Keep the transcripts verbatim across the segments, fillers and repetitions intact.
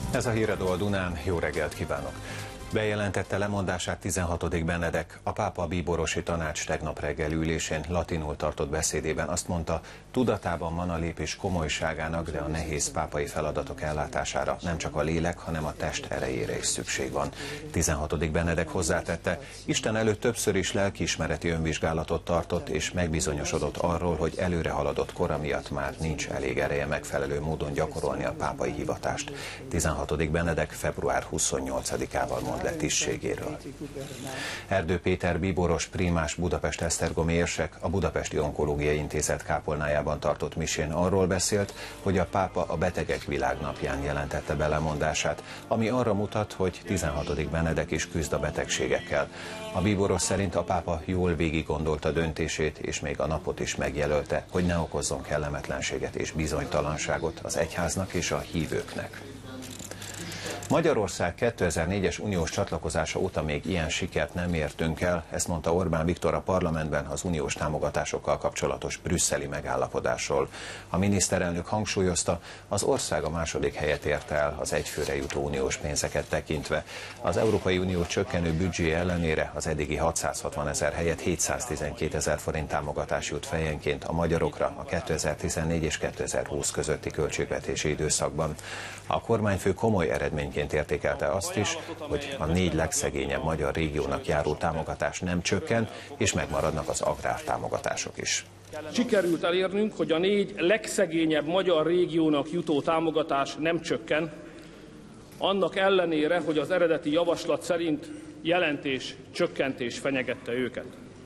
Ez a Híradó a Dunán, jó reggelt kívánok! Bejelentette lemondását tizenhatodik Benedek. A pápa bíborosi tanács tegnap reggel ülésén latinul tartott beszédében azt mondta, tudatában van a lépés komolyságának, de a nehéz pápai feladatok ellátására nem csak a lélek, hanem a test erejére is szükség van. tizenhatodik Benedek hozzátette, Isten előtt többször is lelkiismereti önvizsgálatot tartott, és megbizonyosodott arról, hogy előre haladott kora miatt már nincs elég ereje megfelelő módon gyakorolni a pápai hivatást. tizenhatodik Benedek február huszonnyolcadikával mond le tisztségéről. Erdő Péter bíboros prímás Budapest-Esztergomi érsek a Budapesti Onkológiai Intézet kápolnájában tartott misén arról beszélt, hogy a pápa a Betegek Világnapján jelentette be lemondását, ami arra mutat, hogy tizenhatodik Benedek is küzd a betegségekkel. A bíboros szerint a pápa jól végig gondolta döntését, és még a napot is megjelölte, hogy ne okozzon kellemetlenséget és bizonytalanságot az egyháznak és a hívőknek. Magyarország kétezer-négyes uniós csatlakozása óta még ilyen sikert nem értünk el, ezt mondta Orbán Viktor a parlamentben az uniós támogatásokkal kapcsolatos brüsszeli megállapodásról. A miniszterelnök hangsúlyozta, az ország a második helyet érte el az egyfőre jutó uniós pénzeket tekintve. Az Európai Unió csökkenő büdzsé ellenére az eddigi hatszázhatvan ezer helyett hétszáztizenkét ezer forint támogatás jut fejenként a magyarokra a kétezer-tizennégy és kétezer-húsz közötti költségvetési időszakban. A kormányfő komoly eredményként értékelte azt is, hogy a négy legszegényebb magyar régiónak járó támogatás nem csökken, és megmaradnak az agrártámogatások is. Sikerült elérnünk, hogy a négy legszegényebb magyar régiónak jutó támogatás nem csökken, annak ellenére, hogy az eredeti javaslat szerint jelentés csökkentés fenyegette őket.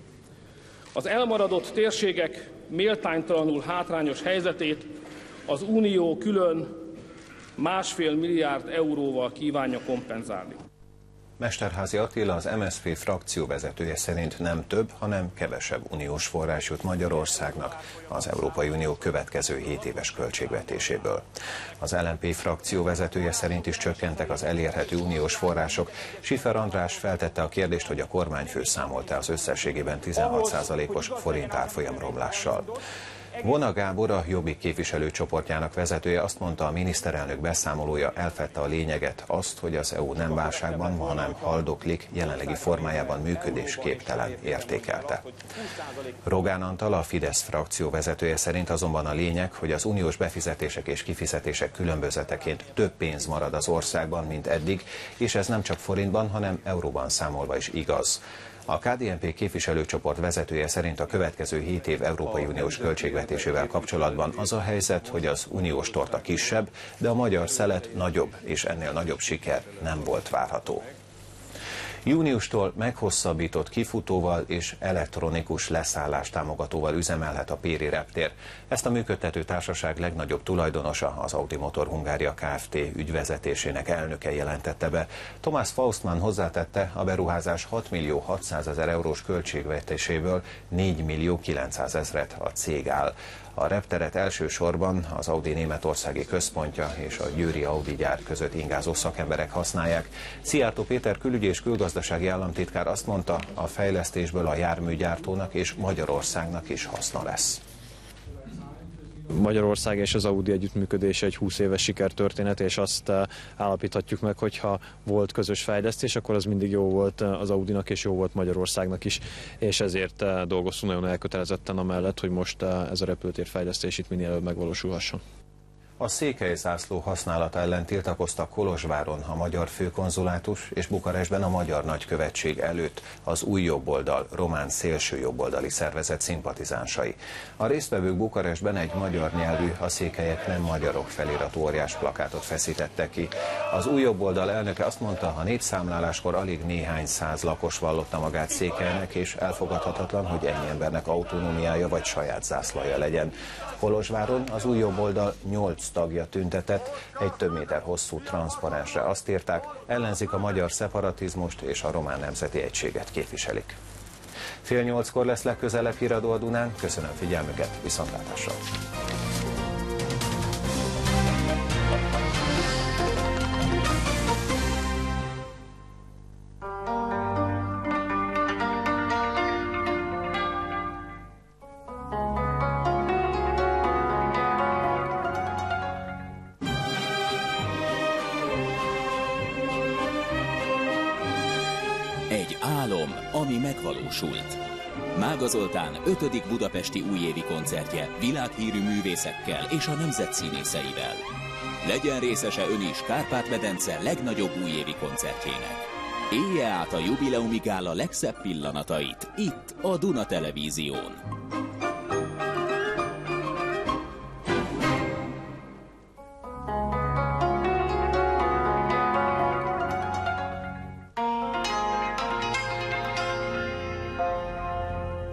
Az elmaradott térségek méltánytalanul hátrányos helyzetét az Unió külön másfél milliárd euróval kívánja kompenzálni. Mesterházy Attila, az em es zé pé frakcióvezetője szerint nem több, hanem kevesebb uniós forrás jut Magyarországnak az Európai Unió következő hét éves költségvetéséből. Az el en pé frakcióvezetője szerint is csökkentek az elérhető uniós források. Schiffer András feltette a kérdést, hogy a kormányfő számolt-e az összességében tizenhat százalékos forint árfolyam romlással. Vona Gábor, a Jobbik képviselőcsoportjának vezetője azt mondta, a miniszterelnök beszámolója elfedte a lényeget, azt, hogy az é u nem válságban, hanem haldoklik, jelenlegi formájában működésképtelen, értékelte. Rogán Antal, a Fidesz frakció vezetője szerint azonban a lényeg, hogy az uniós befizetések és kifizetések különbözeteként több pénz marad az országban, mint eddig, és ez nem csak forintban, hanem euróban számolva is igaz. A ká dé en pé képviselőcsoport vezetője szerint a következő hét év Európai Uniós költségvetésével kapcsolatban az a helyzet, hogy az uniós torta kisebb, de a magyar szelet nagyobb, és ennél nagyobb siker nem volt várható. Júniustól meghosszabbított kifutóval és elektronikus leszállás támogatóval üzemelhet a Péri reptér. Ezt a működtető társaság legnagyobb tulajdonosa, az Audi Motor Hungária Kft. Ügyvezetésének elnöke jelentette be. Thomas Faustmann hozzátette, a beruházás hat millió hatszázezer eurós költségvetéséből négy millió kilencszázezret a cég áll. A repteret elsősorban az Audi németországi központja és a győri Audi gyár között ingázó szakemberek használják. Szijjártó Péter külügyi és külgazdasági államtitkár azt mondta, a fejlesztésből a járműgyártónak és Magyarországnak is haszna lesz. Magyarország és az Audi együttműködése egy húsz éves sikertörténet, és azt állapíthatjuk meg, hogyha volt közös fejlesztés, akkor az mindig jó volt az Audinak és jó volt Magyarországnak is, és ezért dolgoztunk nagyon elkötelezetten amellett, hogy most ez a repülőtér fejlesztés itt minél előbb megvalósulhasson. A székelyzászló használata ellen tiltakoztak Kolozsváron a magyar főkonzulátus és Bukarestben a magyar nagykövetség előtt az új jobboldal, román szélső jobboldali szervezet szimpatizánsai. A résztvevők Bukarestben egy magyar nyelvű, a székelyek nem magyarok feliratú óriás plakátot feszítettek ki. Az új jobboldal elnöke azt mondta, a népszámláláskor alig néhány száz lakos vallotta magát székelynek, és elfogadhatatlan, hogy ennyi embernek autonómiája vagy saját zászlaja legyen. Kolozsváron az új jobboldal nyolc tagja tüntetett, egy több méter hosszú transzparensre azt írták, ellenzik a magyar szeparatizmust és a román nemzeti egységet képviselik. Fél nyolckor lesz legközelebb Híradó a Dunán, köszönöm figyelmüket, viszontlátásra! álom, ami megvalósult. Mága Zoltán ötödik budapesti újévi koncertje világhírű művészekkel és a nemzet színészeivel. Legyen részese ön is Kárpát-medence legnagyobb újévi koncertjének. Élje át a jubileumi gála legszebb pillanatait itt a Duna Televízión.